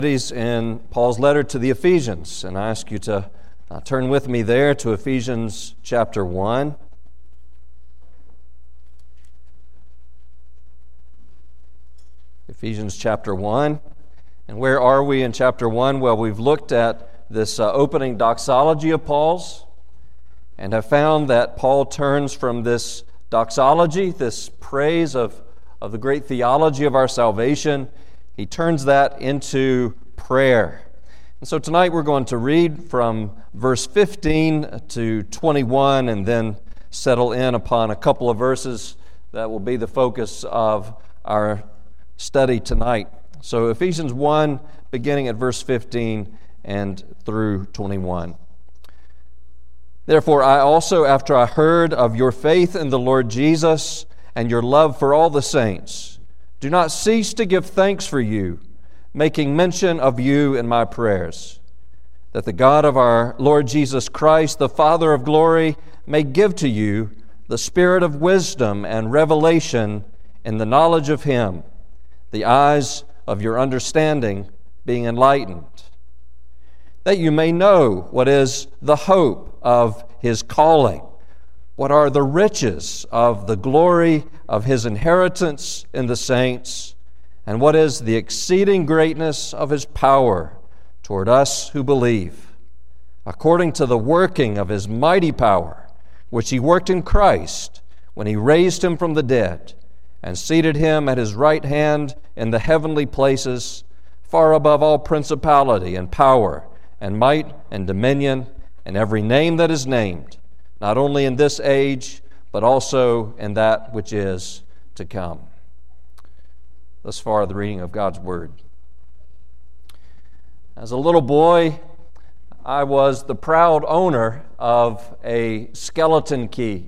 In Paul's letter to the Ephesians, and I ask you to turn with me there to Ephesians chapter 1. Ephesians chapter 1. And where are we in chapter 1? Well, we've looked at this opening doxology of Paul's and have found that Paul turns from this doxology, this praise of the great theology of our salvation. He turns that into prayer. And so tonight we're going to read from verse 15 to 21 and then settle in upon a couple of verses that will be the focus of our study tonight. So Ephesians 1, beginning at verse 15 and through 21. Therefore I also, after I heard of your faith in the Lord Jesus and your love for all the saints, do not cease to give thanks for you, making mention of you in my prayers, that the God of our Lord Jesus Christ, the Father of glory, may give to you the spirit of wisdom and revelation in the knowledge of Him, the eyes of your understanding being enlightened, that you may know what is the hope of His calling, what are the riches of the glory of His inheritance in the saints, and what is the exceeding greatness of His power toward us who believe, according to the working of His mighty power, which He worked in Christ when He raised Him from the dead and seated Him at His right hand in the heavenly places, far above all principality and power and might and dominion and every name that is named, not only in this age, but also in that which is to come. Thus far, the reading of God's Word. As a little boy, I was the proud owner of a skeleton key.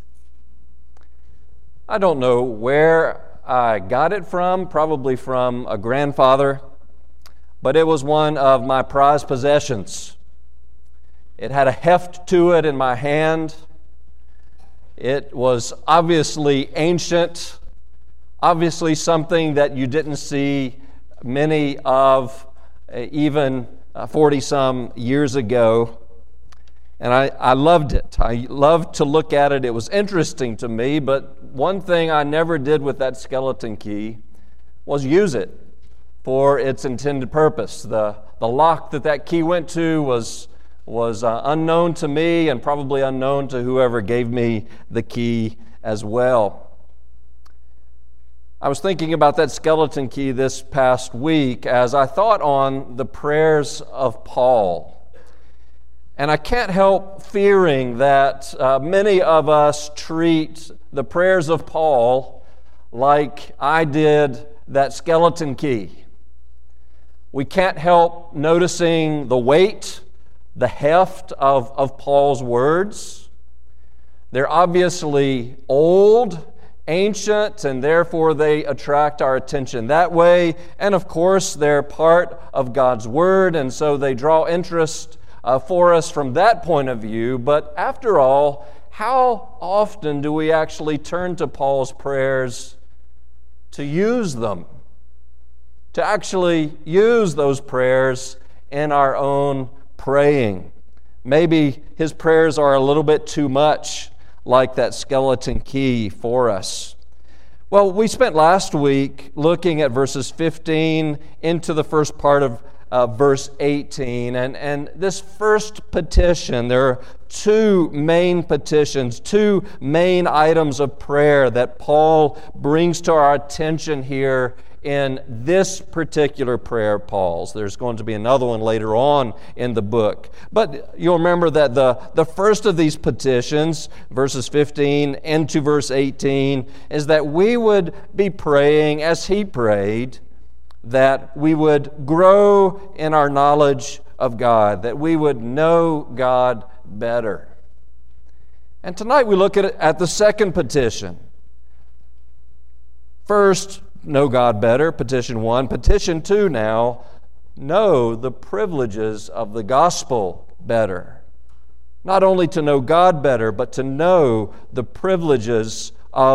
I don't know where I got it from, probably from a grandfather, but it was one of my prized possessions. It had a heft to it in my hand. It was obviously ancient, obviously something that you didn't see many of even 40-some years ago. And I loved it. I loved to look at it. It was interesting to me, but one thing I never did with that skeleton key was use it for its intended purpose. The lock that key went to was unknown to me and probably unknown to whoever gave me the key as well. I was thinking about that skeleton key this past week as I thought on the prayers of Paul. And I can't help fearing that many of us treat the prayers of Paul like I did that skeleton key. We can't help noticing the weight, the heft of Paul's words. They're obviously old, ancient, and therefore they attract our attention that way. And of course, they're part of God's Word, and so they draw interest for us from that point of view. But after all, how often do we actually turn to Paul's prayers to use them? To actually use those prayers in our own praying. Maybe his prayers are a little bit too much like that skeleton key for us. Well, we spent last week looking at verses 15 into the first part of verse 18. And this first petition, there are two main petitions, two main items of prayer that Paul brings to our attention here in this particular prayer of Paul's. There's going to be another one later on in the book. But you'll remember that the first of these petitions, verses 15 into verse 18, is that we would be praying as he prayed, that we would grow in our knowledge of God, that we would know God better. And tonight we look at the second petition. First, know God better, petition 1. Petition 2 now, know the privileges of the gospel better. Not only to know God better, but to know the privileges of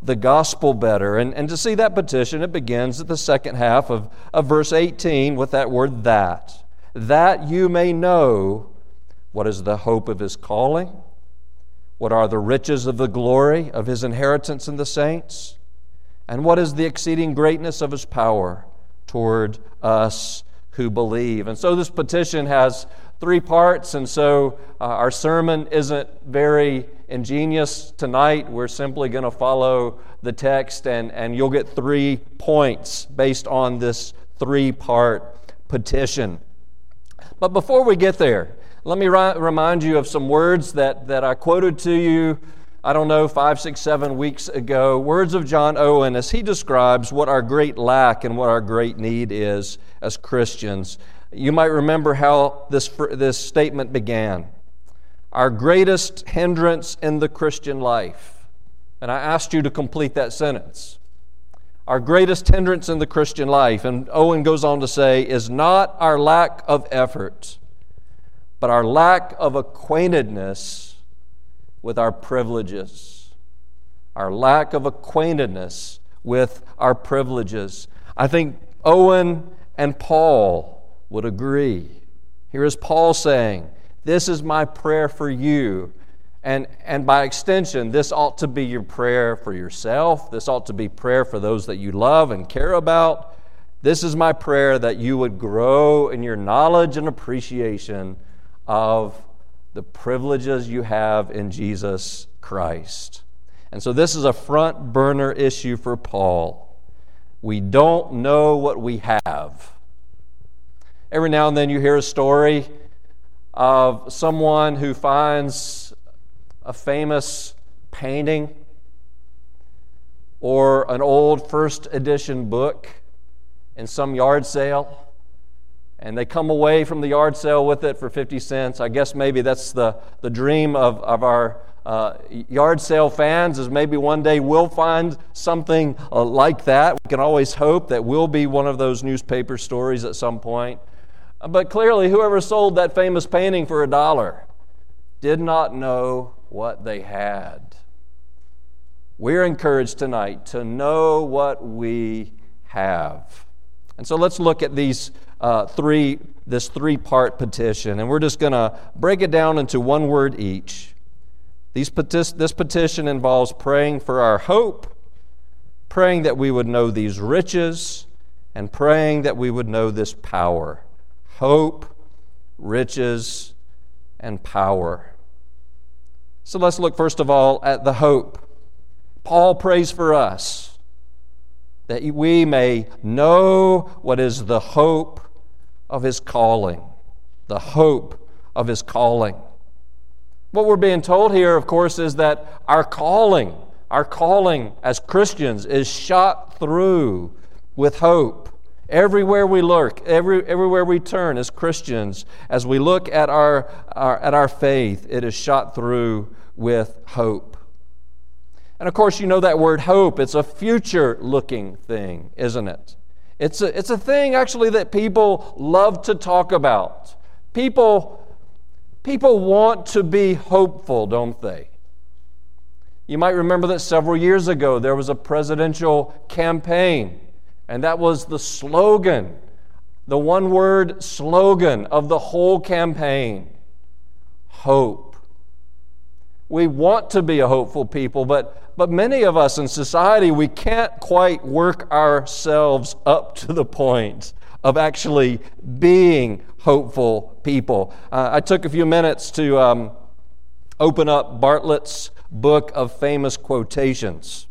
the gospel better. And to see that petition, it begins at the second half of verse 18 with that word that you may know what is the hope of His calling, what are the riches of the glory of His inheritance in the saints, and what is the exceeding greatness of His power toward us who believe. And so this petition has three parts, and so our sermon isn't very ingenious tonight. We're simply going to follow the text, and you'll get 3 points based on this 3-part petition. But before we get there, let me remind you of some words that I quoted to you, 5, 6, 7 weeks ago. Words of John Owen as he describes what our great lack and what our great need is as Christians. You might remember how this statement began. Our greatest hindrance in the Christian life. And I asked you to complete that sentence. Our greatest hindrance in the Christian life, and Owen goes on to say, is not our lack of effort, but our lack of acquaintedness with our privileges. Our lack of acquaintedness with our privileges. I think Owen and Paul would agree. Here is Paul saying, this is my prayer for you. And by extension, this ought to be your prayer for yourself. This ought to be prayer for those that you love and care about. This is my prayer that you would grow in your knowledge and appreciation of the privileges you have in Jesus Christ. And so this is a front burner issue for Paul. We don't know what we have. Every now and then you hear a story of someone who finds a famous painting or an old first edition book in some yard sale, and they come away from the yard sale with it for 50 cents. I guess maybe that's the dream of our yard sale fans, is maybe one day we'll find something like that. We can always hope that we'll be one of those newspaper stories at some point. But clearly, whoever sold that famous painting for $1 did not know what they had. We're encouraged tonight to know what we have. And so let's look at this 3-part petition, and we're just going to break it down into one word each. This petition involves praying for our hope, praying that we would know these riches, and praying that we would know this power. Hope, riches, and power. So let's look first of all at the hope. Paul prays for us that we may know what is the hope of his calling. The hope of his calling. What we're being told here, of course, is that our calling as Christians is shot through with hope. Everywhere we look, everywhere we turn as Christians, as we look at our faith, it is shot through with hope. And of course, you know that word hope. It's a future-looking thing, isn't it? It's a thing actually that people love to talk about. People want to be hopeful, don't they? You might remember that several years ago there was a presidential campaign, and that was the slogan, the one-word slogan of the whole campaign: hope. We want to be a hopeful people, but many of us in society, we can't quite work ourselves up to the point of actually being hopeful people. I took a few minutes to open up Bartlett's book of famous quotations,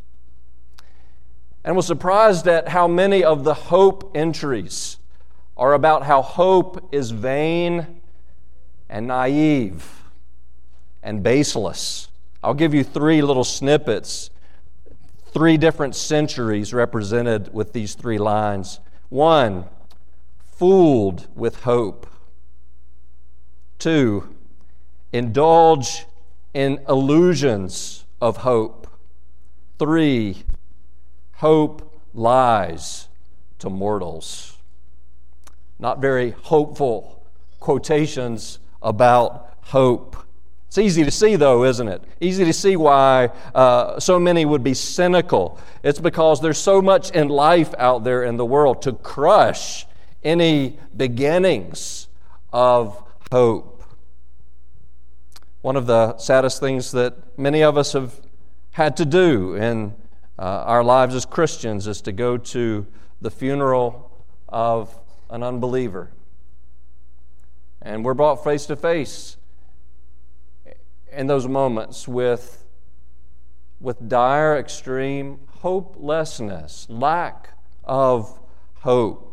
and was surprised at how many of the hope entries are about how hope is vain and naive and baseless. I'll give you 3 little snippets, 3 different centuries represented with these 3 lines. 1, fooled with hope. 2, indulge in illusions of hope. 3, hope lies to mortals. Not very hopeful quotations about hope. It's easy to see, though, isn't it? Easy to see why so many would be cynical. It's because there's so much in life out there in the world to crush any beginnings of hope. One of the saddest things that many of us have had to do in our lives as Christians is to go to the funeral of an unbeliever. And we're brought face to face in those moments with dire, extreme hopelessness, lack of hope.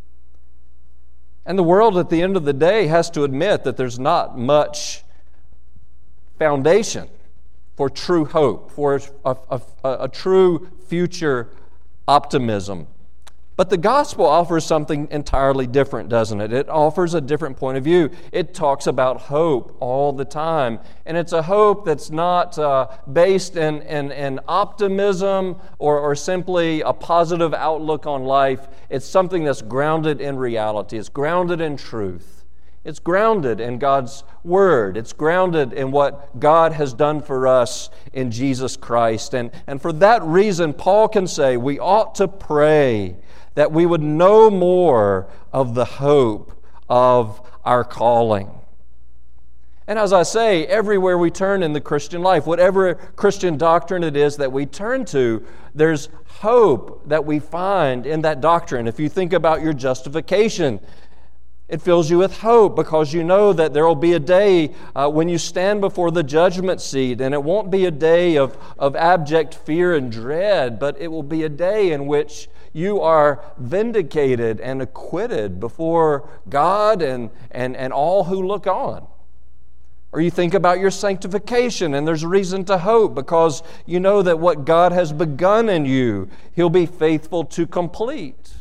And the world at the end of the day has to admit that there's not much foundation for true hope, for a true future optimism. But the gospel offers something entirely different, doesn't it? It offers a different point of view. It talks about hope all the time. And it's a hope that's not based in optimism or simply a positive outlook on life. It's something that's grounded in reality. It's grounded in truth. It's grounded in God's Word. It's grounded in what God has done for us in Jesus Christ. And for that reason, Paul can say we ought to pray that we would know more of the hope of our calling. And as I say, everywhere we turn in the Christian life, whatever Christian doctrine it is that we turn to, there's hope that we find in that doctrine. If you think about your justification, it fills you with hope because you know that there will be a day when you stand before the judgment seat, and it won't be a day of abject fear and dread, but it will be a day in which you are vindicated and acquitted before God and all who look on. Or you think about your sanctification, and there's reason to hope because you know that what God has begun in you, He'll be faithful to complete.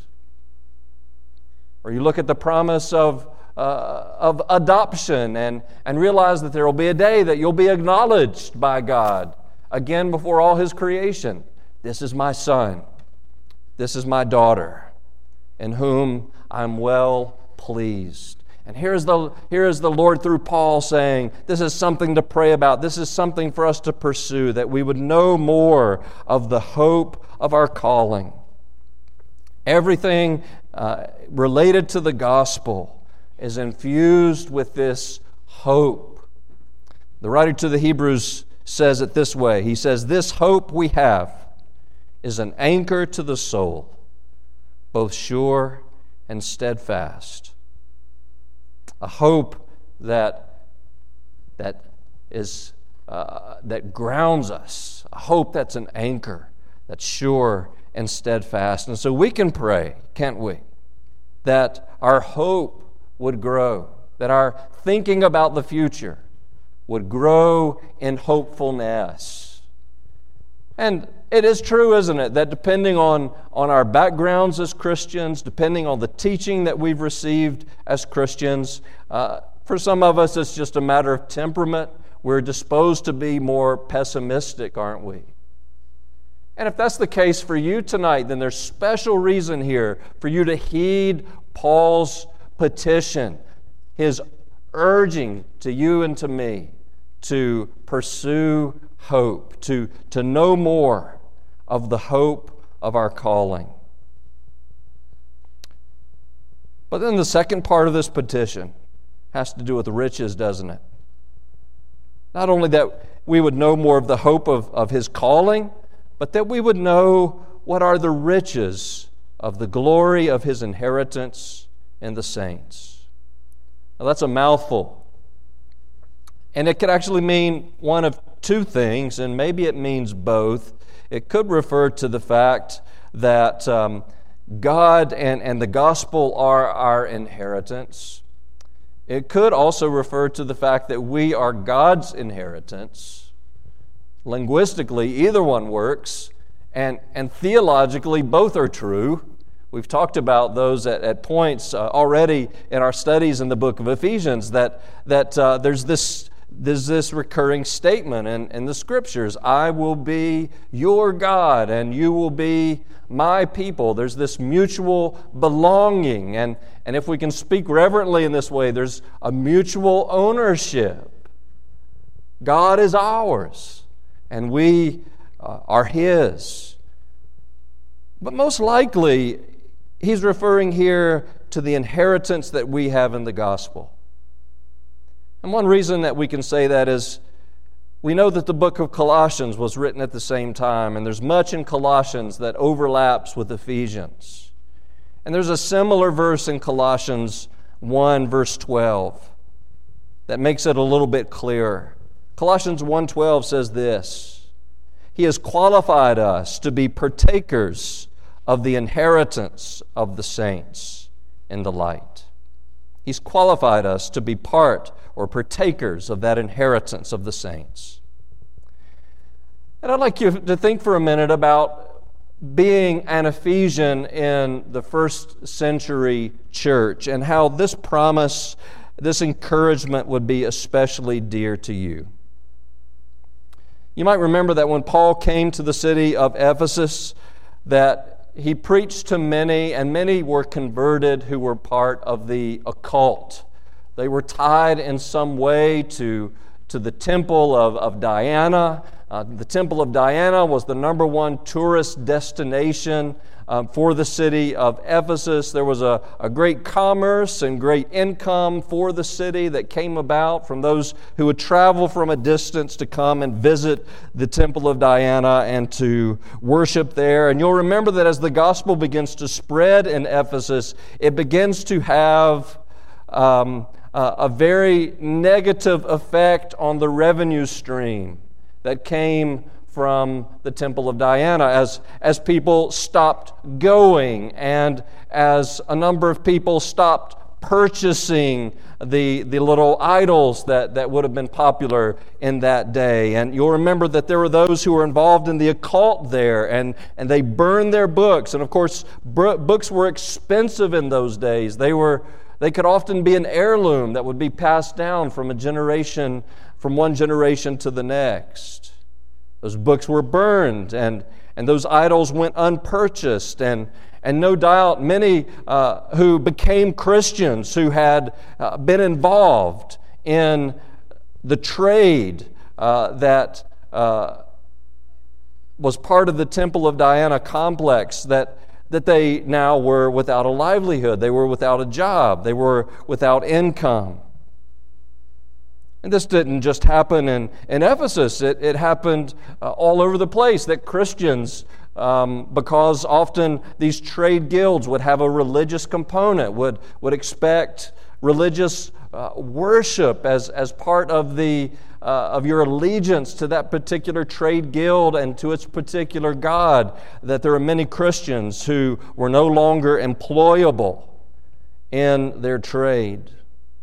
Or you look at the promise of adoption and realize that there will be a day that you'll be acknowledged by God again before all His creation. This is my son. This is my daughter, in whom I'm well pleased. And here is the Lord through Paul saying, this is something to pray about. This is something for us to pursue, that we would know more of the hope of our calling. Everything related to the gospel is infused with this hope. The writer to the Hebrews says it this way. He says, this hope we have is an anchor to the soul, both sure and steadfast. A hope that grounds us. A hope that's an anchor, that's sure and steadfast. And so we can pray, can't we, that our hope would grow, that our thinking about the future would grow in hopefulness. And it is true, isn't it, that depending on our backgrounds as Christians, depending on the teaching that we've received as Christians, for some of us it's just a matter of temperament. We're disposed to be more pessimistic, aren't we? And if that's the case for you tonight, then there's special reason here for you to heed Paul's petition, his urging to you and to me to pursue hope, to know more of the hope of our calling. But then the second part of this petition has to do with riches, doesn't it? Not only that we would know more of the hope of his calling, but that we would know what are the riches of the glory of his inheritance in the saints. Now that's a mouthful. And it could actually mean one of two things, and maybe it means both. It could refer to the fact that God and the gospel are our inheritance. It could also refer to the fact that we are God's inheritance. Linguistically, either one works, and theologically, both are true. We've talked about those at points already in our studies in the book of Ephesians, that there's this recurring statement in the Scriptures, I will be your God and you will be my people. There's this mutual belonging, and if we can speak reverently in this way, there's a mutual ownership. God is ours, and we are His. But most likely, he's referring here to the inheritance that we have in the gospel. And one reason that we can say that is we know that the book of Colossians was written at the same time, and there's much in Colossians that overlaps with Ephesians. And there's a similar verse in Colossians 1, verse 12, that makes it a little bit clearer. Colossians 1:12 says this: He has qualified us to be partakers of the inheritance of the saints in the light. He's qualified us to be part or partakers of that inheritance of the saints. And I'd like you to think for a minute about being an Ephesian in the first century church and how this promise, this encouragement would be especially dear to you. You might remember that when Paul came to the city of Ephesus, that he preached to many, and many were converted who were part of the occult. They were tied in some way to the temple of Diana. The temple of Diana was the number one tourist destination for the city of Ephesus. There was a great commerce and great income for the city that came about from those who would travel from a distance to come and visit the temple of Diana and to worship there. And you'll remember that as the gospel begins to spread in Ephesus, it begins to have a very negative effect on the revenue stream that came from the temple of Diana as people stopped going and as a number of people stopped purchasing the little idols that would have been popular in that day. And you'll remember that there were those who were involved in the occult there, and they burned their books. And of course, books were expensive in those days. They could often be an heirloom that would be passed down from one generation to the next. Those books were burned, and those idols went unpurchased, and no doubt many who became Christians, who had been involved in the trade that was part of the Temple of Diana complex, that they now were without a livelihood. They were without a job. They were without income. And this didn't just happen in Ephesus. It happened all over the place, that Christians, because often these trade guilds would have a religious component, would expect religious worship as part of your allegiance to that particular trade guild and to its particular god, that there are many Christians who were no longer employable in their trade.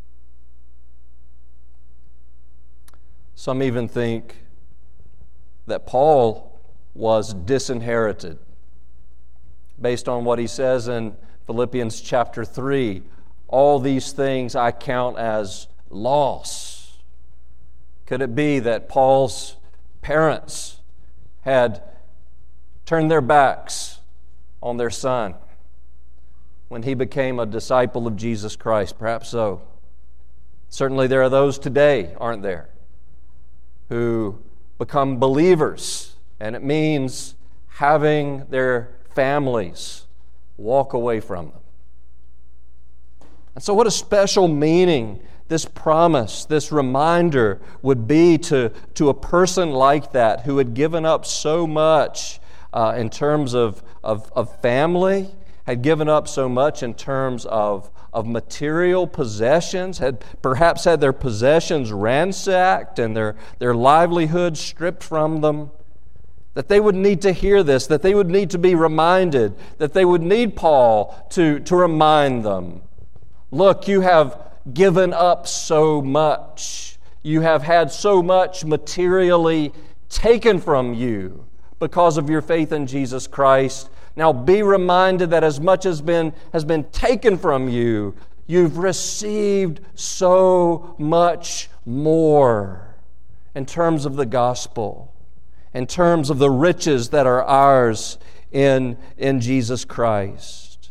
Some even think that Paul was disinherited based on what he says in Philippians chapter 3. All these things I count as loss. Could it be that Paul's parents had turned their backs on their son when he became a disciple of Jesus Christ? Perhaps so. Certainly there are those today, aren't there, who become believers, and it means having their families walk away from them. And so what a special meaning this promise, this reminder would be to a person like that who had given up so much in terms of family, had given up so much in terms of material possessions, had perhaps had their possessions ransacked and their livelihood stripped from them, that they would need to hear this, that they would need to be reminded, that they would need Paul to remind them, look, you have given up so much. You have had so much materially taken from you because of your faith in Jesus Christ. Now be reminded that as much as has been taken from you, you've received so much more in terms of the gospel, in terms of the riches that are ours in Jesus Christ.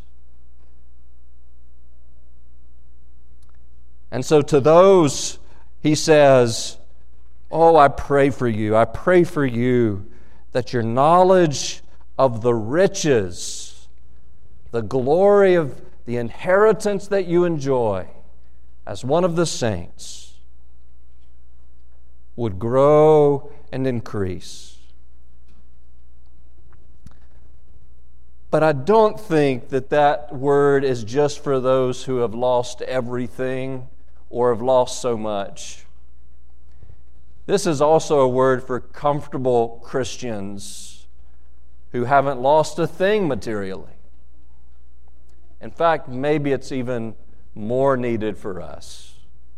And so to those, he says, Oh, I pray for you. I pray for you that your knowledge of the riches, the glory of the inheritance that you enjoy as one of the saints would grow and increase. But I don't think that that word is just for those who have lost everything or have lost so much. This is also a word for comfortable Christians who haven't lost a thing materially. In fact, maybe it's even more needed for us.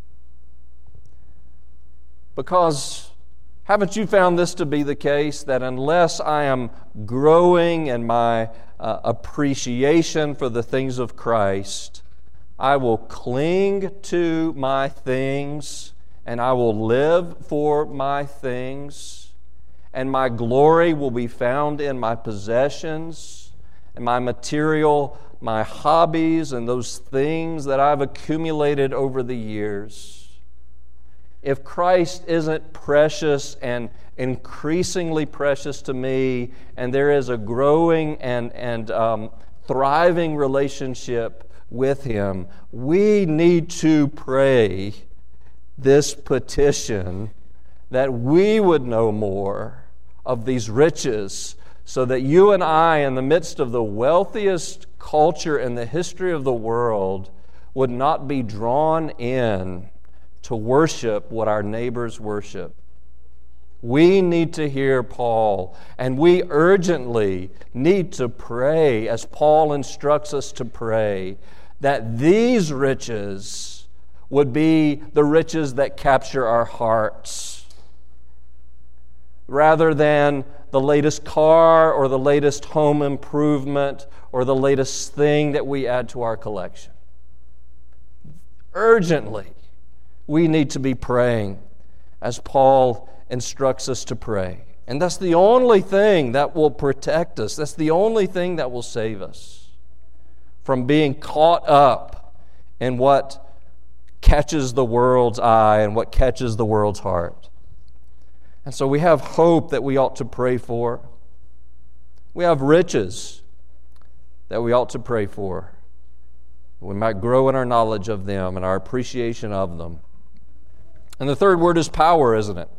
Because haven't you found this to be the case, that unless I am growing in my appreciation for the things of Christ, I will cling to my things and I will live for my things, and my glory will be found in my possessions and my material, my hobbies, and those things that I've accumulated over the years. If Christ isn't precious and increasingly precious to me, and there is a growing and thriving relationship with Him, we need to pray this petition that we would know more of these riches, so that you and I, in the midst of the wealthiest culture in the history of the world, would not be drawn in to worship what our neighbors worship. We need to hear Paul, and we urgently need to pray, as Paul instructs us to pray, that these riches would be the riches that capture our hearts, rather than the latest car or the latest home improvement or the latest thing that we add to our collection. Urgently, we need to be praying as Paul instructs us to pray. And that's the only thing that will protect us. That's the only thing that will save us from being caught up in what catches the world's eye and what catches the world's heart. And so we have hope that we ought to pray for. We have riches that we ought to pray for. We might grow in our knowledge of them and our appreciation of them. And the third word is power, isn't it?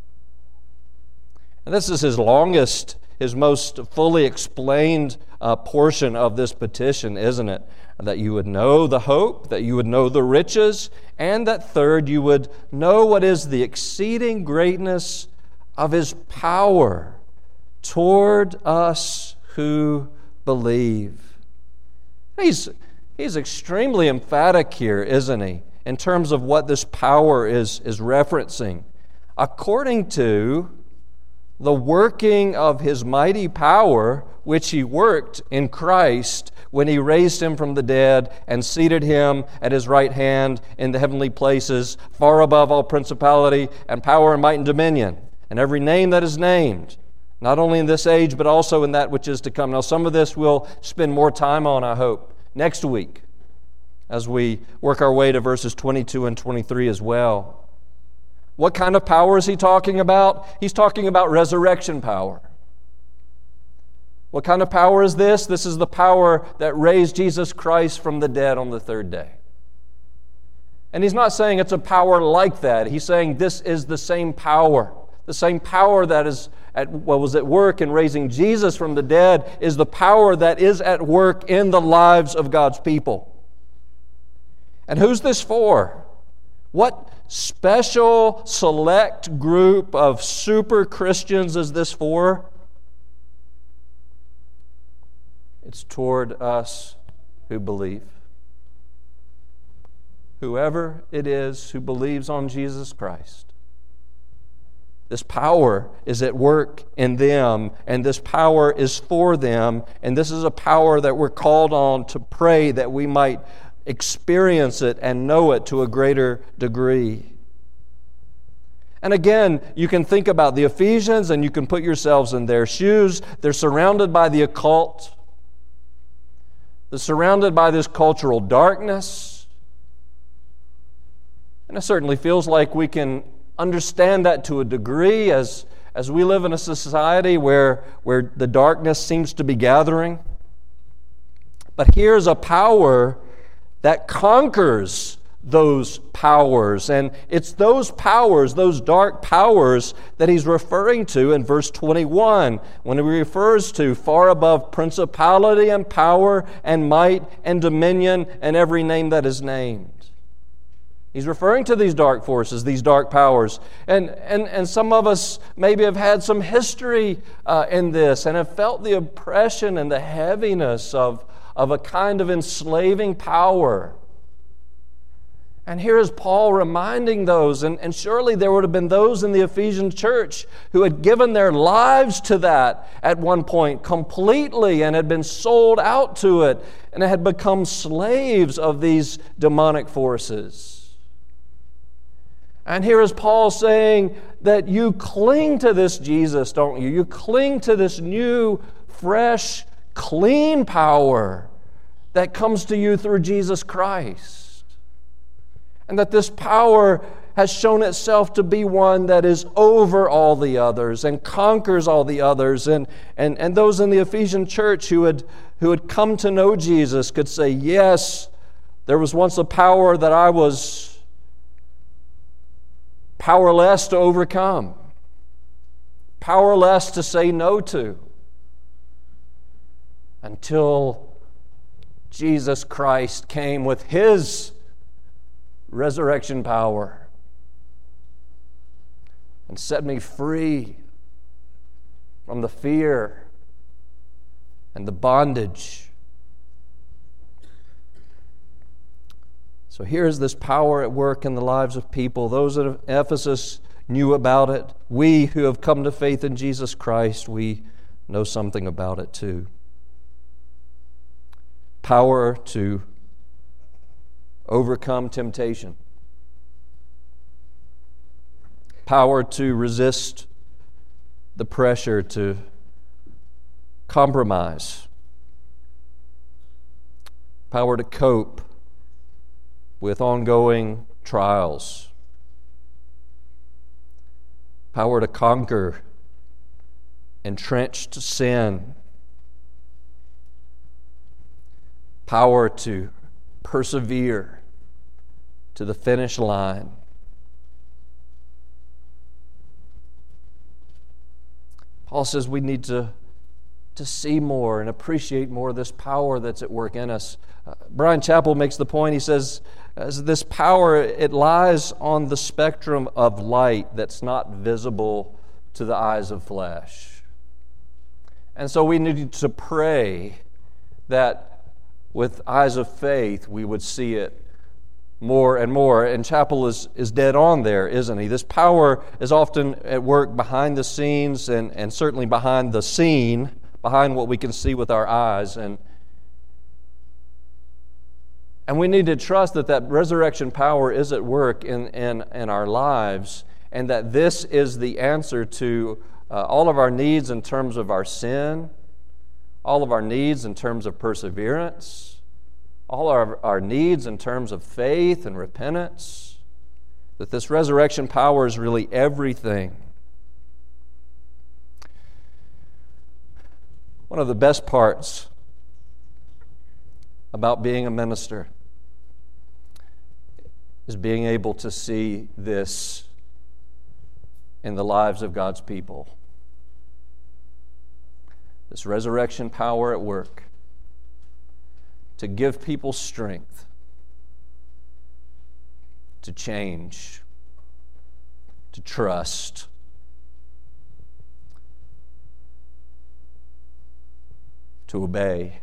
And this is his longest, his most fully explained portion of this petition, isn't it? That you would know the hope, that you would know the riches, and that third, you would know what is the exceeding greatness of His power toward us who believe. He's extremely emphatic here, isn't he, in terms of what this power is referencing. According to the working of His mighty power, which He worked in Christ when He raised Him from the dead and seated Him at His right hand in the heavenly places, far above all principality and power and might and dominion, and every name that is named, not only in this age, but also in that which is to come. Now, some of this we'll spend more time on, I hope, next week, as we work our way to verses 22 and 23 as well. What kind of power is he talking about? He's talking about resurrection power. What kind of power is this? This is the power that raised Jesus Christ from the dead on the third day. And he's not saying it's a power like that. He's saying this is the same power. The same power that was at work in raising Jesus from the dead is the power that is at work in the lives of God's people. And who's this for? What special, select group of super Christians is this for? It's toward us who believe. Whoever it is who believes on Jesus Christ. This power is at work in them, and this power is for them, and this is a power that we're called on to pray that we might experience it and know it to a greater degree. And again, you can think about the Ephesians and you can put yourselves in their shoes. They're surrounded by the occult. They're surrounded by this cultural darkness. And it certainly feels like we can understand that to a degree as we live in a society where the darkness seems to be gathering. But here's a power that conquers those powers. And it's those powers, those dark powers, that he's referring to in verse 21 when he refers to far above principality and power and might and dominion and every name that is named. He's referring to these dark forces, these dark powers. And some of us maybe have had some history in this and have felt the oppression and the heaviness of a kind of enslaving power. And here is Paul reminding those, and surely there would have been those in the Ephesian church who had given their lives to that at one point completely and had been sold out to it and had become slaves of these demonic forces. And here is Paul saying that you cling to this Jesus, don't you? You cling to this new, fresh, clean power that comes to you through Jesus Christ. And that this power has shown itself to be one that is over all the others and conquers all the others. And those in the Ephesian church who had come to know Jesus could say, yes, there was once a power that I was powerless to overcome, powerless to say no to, until Jesus Christ came with His resurrection power and set me free from the fear and the bondage. So here's this power at work in the lives of people. Those at Ephesus knew about it. We who have come to faith in Jesus Christ, we know something about it too. Power to overcome temptation. Power to resist the pressure to compromise. Power to cope with ongoing trials. Power to conquer entrenched sin. Power to persevere to the finish line. Paul says we need to see more and appreciate more of this power that's at work in us. Brian Chappell makes the point, he says, as this power, it lies on the spectrum of light that's not visible to the eyes of flesh. And so we need to pray that with eyes of faith we would see it more and more. And Chappell is dead on there, isn't he? This power is often at work behind the scenes and certainly behind the scene, behind what we can see with our eyes. And we need to trust that resurrection power is at work in our lives, and that this is the answer to all of our needs in terms of our sin, all of our needs in terms of perseverance, all our needs in terms of faith and repentance, that this resurrection power is really everything. One of the best parts about being a minister is being able to see this in the lives of God's people. This resurrection power at work to give people strength to change, to trust, to obey.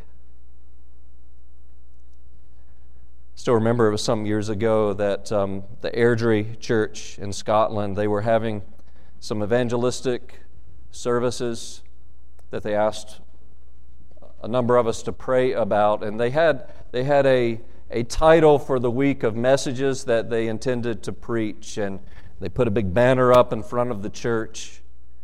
Still remember it was some years ago that the Airdrie Church in Scotland, they were having some evangelistic services that they asked a number of us to pray about, and they had a title for the week of messages that they intended to preach, and they put a big banner up in front of the church,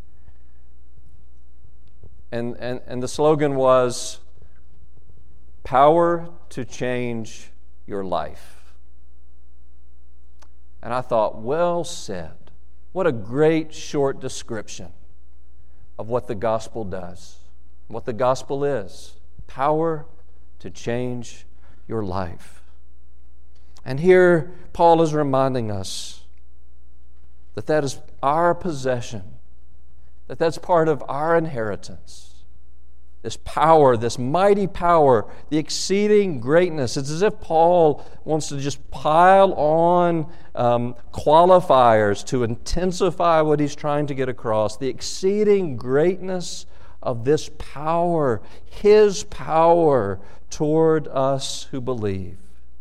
and the slogan was, "Power to change your life." And I thought, well said. What a great short description of what the gospel does, what the gospel is. Power to change your life. And here Paul is reminding us that that is our possession, that that's part of our inheritance. This power, this mighty power, the exceeding greatness. It's as if Paul wants to just pile on qualifiers to intensify what he's trying to get across. The exceeding greatness of this power, His power toward us who believe.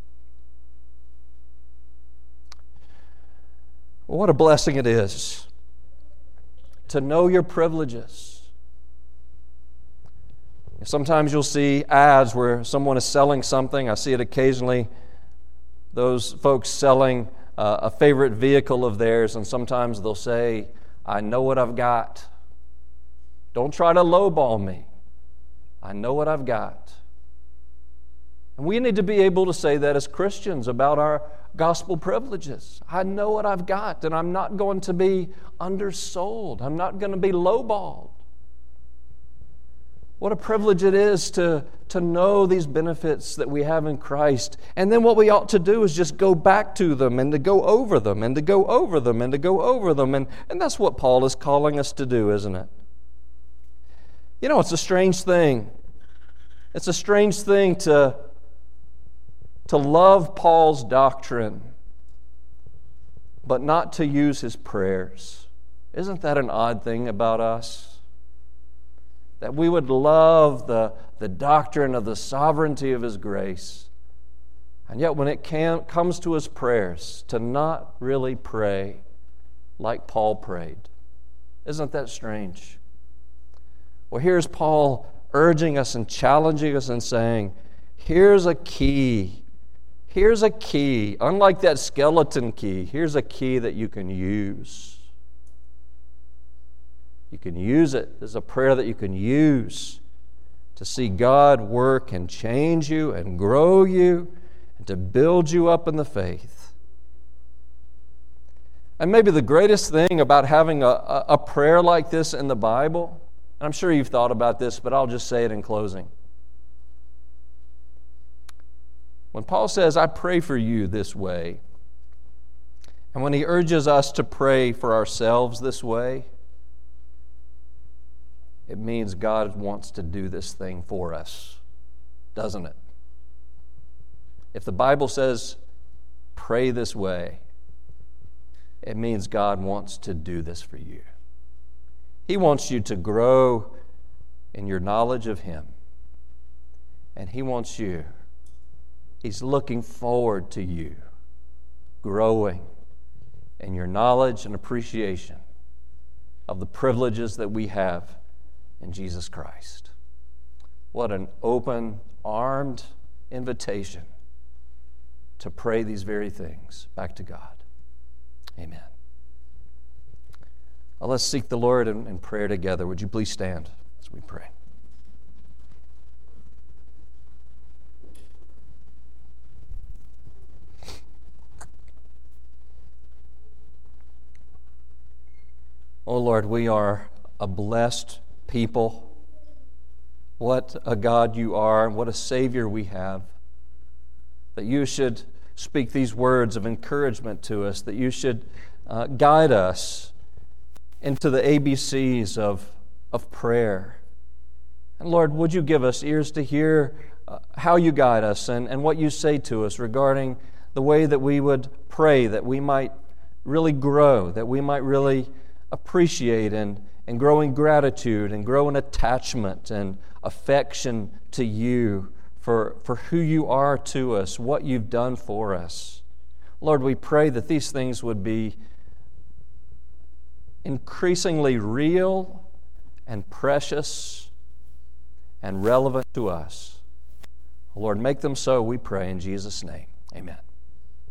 What a blessing it is to know your privileges. Sometimes you'll see ads where someone is selling something. I see it occasionally. Those folks selling a favorite vehicle of theirs, and sometimes they'll say, I know what I've got. Don't try to lowball me. I know what I've got. And we need to be able to say that as Christians about our gospel privileges. I know what I've got, and I'm not going to be undersold. I'm not going to be lowballed. What a privilege it is to know these benefits that we have in Christ. And then what we ought to do is just go back to them and to go over them and to go over them and to go over them. And that's what Paul is calling us to do, isn't it? You know, it's a strange thing. It's a strange thing to love Paul's doctrine, but not to use his prayers. Isn't that an odd thing about us? That we would love the doctrine of the sovereignty of His grace, and yet when it comes to His prayers, to not really pray like Paul prayed. Isn't that strange? Well, here's Paul urging us and challenging us and saying, here's a key. Here's a key. Unlike that skeleton key, here's a key that you can use. You can use it. There's a prayer that you can use to see God work and change you and grow you and to build you up in the faith. And maybe the greatest thing about having a prayer like this in the Bible, and I'm sure you've thought about this, but I'll just say it in closing. When Paul says, I pray for you this way, and when he urges us to pray for ourselves this way, it means God wants to do this thing for us, doesn't it? If the Bible says, pray this way, it means God wants to do this for you. He wants you to grow in your knowledge of Him. And He's looking forward to you growing in your knowledge and appreciation of the privileges that we have in Jesus Christ. What an open-armed invitation to pray these very things back to God. Amen. Well, let's seek the Lord in prayer together. Would you please stand as we pray? Oh Lord, we are a blessed people. What a God you are, and what a Savior we have. That you should speak these words of encouragement to us, that you should guide us into the ABCs of prayer. And Lord, would you give us ears to hear how you guide us and what you say to us regarding the way that we would pray, that we might really grow, that we might really appreciate and grow in gratitude and grow in attachment and affection to you for who you are to us, what you've done for us. Lord, we pray that these things would be increasingly real and precious and relevant to us. Lord, make them so, we pray in Jesus' name. Amen.